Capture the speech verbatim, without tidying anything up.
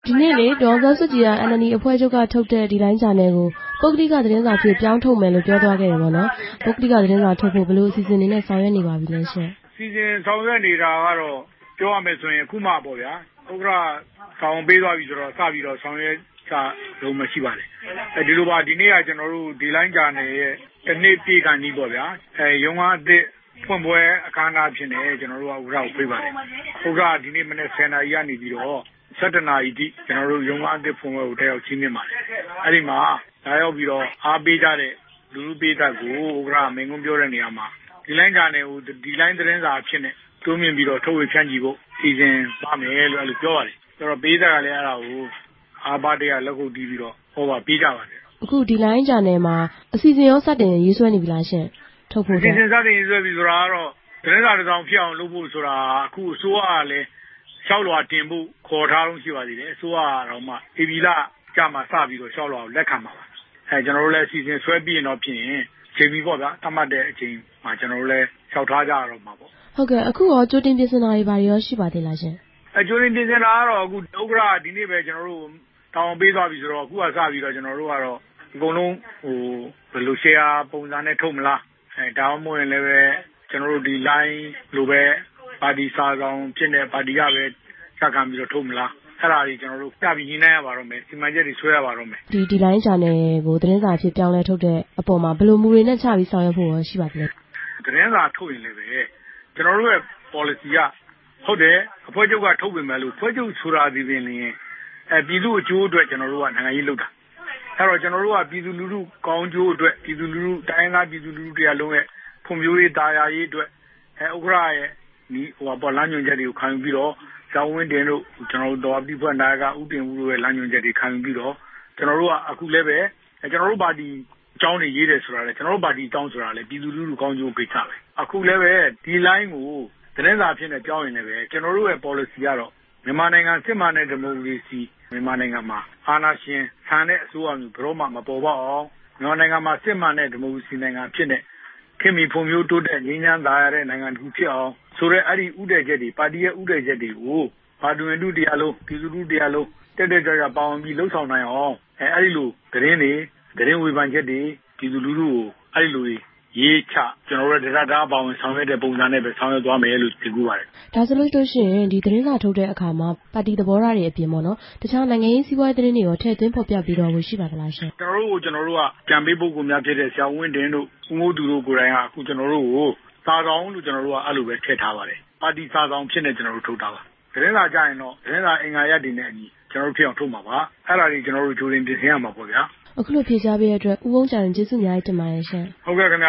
ဒီနေ့လေဒေါ်အောင်ဆန်းစုကြည်က N L D အဖွဲ့ချုပ်ကထုတ်တဲ့ဒီလိုင်းဂျာနယ်ကိုပုဂ္ဂလိကသတင်းစာဖြစ်ပြောင်းထုတ်မယ်လို့ပြောသွားခဲ့တယ်ပေါ့နော်ပုဂ္ဂလိကသတင်းစာထုတ်ဖို့ဘယ်လိုအစီအစဉ်တွေနဲ့ဆောင်ရွက်နေပါပြီလဲရှင်စီစဉ်ဆောင်ရွက်နေတာကတော့ပြောရမယ်ဆိုရင်အခုမှပေါ့ဗျာဥက္ကဋ္ဌဆောင်ပေးသွားပြီဆိုတော့စပြီးတော့ဆောင်ရွက်ချလုံးမရှိပါနဲ့အဲဒီလိုပါဒီနေ့ကကျွန်တော်တို့ဒီလိုင်းဂျာနယ်ရဲ့တစ်နေ့ပြည့်ခါနီးပေါ့ဗျာအဲရုံးကအသစ်ဖွင့်ပွဲအခမ်းအနားဖြစ်နေကျွန်တော်တို့ကဥက္ကဋ္ဌကိုပေးပါတယ်ဥက္ကဋ္ဌဒီနေ့မနေ့ဆယ်နာရီကနေပြီးတော့ဆယ်တနာရီတိကျွန်တော်တို့ရုံးကအသစ်ဖွင့်ပွဲကိုတက်ရောက်ချင်းမြင်ပါတယ်အဲ့ဒီမှာလာရောက်ပြီးတော့အားပေးကြတဲ့လူလူပေးသက်ကိုဥက္ကဋ္ဌမင်းကွန်းပြောတဲ့နေရာမှာဒီလိုင်းဂျာနယ်ကိုဒီလိုင်းသတင်းစာဖြစ်နေတိုးမြင့်ပြီးတော့ထုတ်ဝေဖြန့်ချီဖို့စီစဉ်ပါမယ်လို့အဲ့လိုပြောပါတယ်ဆိုတော့ပေးသက်ကလည်းအဲ့ဒါကိုအားပါတရားလက်ခုပ်တီးပြီးတော့ဟောပါပေးကြပါတယ်အခုဒီလိုင်းဂျာနယ်မှာအစီအစဉ်ရောစတင်ရေးဆွဲနေပြီလားရှင်ထုတ်ဖို့အစီအစဉ်စတင်ရေးဆွဲပြီဆိုတာကတော့သတင်းစာတစ်စောင်ဖြစ်အောင်လုပ်ဖို့ဆိုတာအခုအစိုးရကလည်းရှောက်လွှာတင်ဖို့ခေါ်ထားလို့ရှိပါသေးတယ်အစိုးရကတော့မှအေဗီလာကြမှာစပြီးတော့ရှောက်လွှာကိုလက်ခံပါပါအဲကျွန်တော်တို့လည်းအစီအစဉ်ဆွဲပြီးရင်တော့ဖြစ်ရင်ချိန်ပြီးပေါ့ဗျာတတ်မှတ်တဲ့အချိန်မှာကျွန်တော်တို့လည်းရှောက်ထားကြရတော့မှာပေါ့ဟုတ်ကဲ့အခုရောကြိုတင်ပြင်ဆင်တာတွေဘာတွေရောရှိပါသေးလားရှင်အဲကြိုတင်ပြင်ဆင်တာကတော့အခုဥက္ကဋ္ဌဒီနေ့ပဲကျွန်တော်တို့တောင်းပေးသွားပြီဆိုတော့အခုကစပြီးတော့ကျွန်တော်တို့ကတော့အကုန်လုံးဟိုဘယ်လို share ပုံစံနဲ့ထုတ်မလားအဲဒါမှမဟုတ်ရင်လည်းပဲကျွန်တော်တို့ဒီ line လိုပဲပါတီစာဆောင်ဖြစ်နေပါတီကပဲစခံပြီးတော့ထုတ်မလားအဲ့ဒါကြီးကျွန်တော်တို့စပြီးညှိနှိုင်းရပါတော့မယ်စီမံချက်တွေဆွဲရပါတော့မယ်ဒီဒီ line ဂျာနယ်ကိုသတင်းစာဖြစ်ပြောင်းလဲထုတ်တဲ့အပေါ်မှာဘယ်လိုမူတွေနဲ့ချပြီးဆောင်ရွက်ဖို့ရှိပါသလဲသတင်းစာထုတ်ရင်လည်းပဲကျွန်တော်တို့ရဲ့ policy ကဟုတ်တယ်အဖွဲ့ချုပ်ကထုတ်ပြင်မယ်လို့အဖွဲ့ချုပ်ဆိုတာဒီပင်လျင်အဲပြည်သူအကျိုးအတွက်ကျွန်တော်တို့ကနိုင်ငံရေးလုပ်တာအဲ့တော့ကျွန်တော်တို့ကပြည်သူလူထုကောင်းကျိုးအတွက်ပြည်သူလူထုတိုင်းသားပြည်သူလူထုတရားလုံးရဲ့ဖွံ့ဖြိုးရေးတာယာရေးအတွက်အဲဥက္ကဋ္ဌရဲ့ဒီဟိုပေါ်လမ်းညွှန်ချက်တွေကိုခံယူပြီးတော့ဇောင်းဝင်းတင်တို့ကျွန်တော်တို့တော်ပြည်ဖွဲ့နာကဥတင်ဦးတို့ရဲ့လမ်းညွှန်ချက်တွေခံယူပြီးတော့ကျွန်တော်တို့ကအခုလည်းပဲကျွန်တော်တို့ပါတီအကြောင်းတွေရေးတယ်ဆိုတာလေကျွန်တော်တို့ပါတီအကြောင်းဆိုတာလေပြည်သူလူထုကောင်းကျိုးကိစ္စပဲအခုလည်းပဲဒီ line ကိုသတင်းစာဖြစ်နေပြောင်းရင်လည်းပဲကျွန်တော်တို့ရဲ့ policy ကတော့မြန်မာနိုင်ငံစစ်မှန်တဲ့ဒီမိုကရေစီမြန်မာနိုင်ငံမှာအာဏာရှင်ဆန်တဲ့အစိုးရမျိုးဘယ်တော့မှမပေါ်ပေါက်အောင်မြန်မာနိုင်ငံမှာစစ်မှန်တဲ့ဒီမိုကရေစီနိုင်ငံဖြစ်နေခင်မီဖွံ့ဖြိုးတိုးတက်ငြိမ်းချမ်းသာရတဲ့နိုင်ငံတစ်ခုဖြစ်အောင်ဆိုတဲ့အဲ့ဒီဥဒဲချက်တွေပါတီရဲ့ဥဒဲချက်တွေကိုပါတီဝင်တို့တရားလုံးပြည်သူတို့တရားလုံးတက်တက်ကြွကြွပါဝင်ပြီးလှုပ်ဆောင်နိုင်အောင်အဲအဲ့ဒီလိုသတင်းတွေသတင်းဝေဖန်ချက်တွေပြည်သူလူထုကိုအဲ့ဒီလိုရေးချကျွန်တော်တို့ဒေတာတာပါဝင်ဆောင်ရွက်တဲ့ပုံစံနဲ့ပဲဆောင်ရွက်သွားမယ်လို့သိကူပါတယ်ဒါဆိုလို့ရှိရင်ဒီသတင်းစာထုတ်တဲ့အခါမှာပါတီသဘောထားတွေအပြင်ပေါ့နော်တခြားနိုင်ငံရေးစီးပွားရေးသတင်းတွေရောထည့်သွင်းဖော်ပြပြီးတော့လို့ရှိပါသလားရှင်ကျွန်တော်တို့ကိုကျွန်တော်တို့ကကြံပေးပုဂ္ဂိုလ်များဖြစ်တဲ့ဆရာဝင်းတင်တို့ဦးမိုးသူတို့ကိုယ်တိုင်ကအခုကျွန်တော်တို့ကိုစာဆောင်လို့ကျွန်တော်တို့ကအဲ့လိုပဲထည့်ထားပါတယ်ပါတီစာဆောင်ဖြစ်နေကျွန်တော်တို့ထုတ်ထားပါသတင်းစာကြရင်တော့သတင်းစာအင်္ဂါရပ်တွေနဲ့အညီကျွန်တော်တို့ဖြစ်အောင်ထုတ်မှာပါအဲ့ဒါတွေကျွန်တော်တို့ကြိုတင်ပြင်ဆင်ရမှာပေါ့ဗျာအခုလိုဖြေကြားပေးတဲ့အတွက်ဦးဝုန်းကြံကျေးဇူးအများကြီးတင်ပါတယ်ရှင်ဟုတ်ကဲ့ခင်ဗျ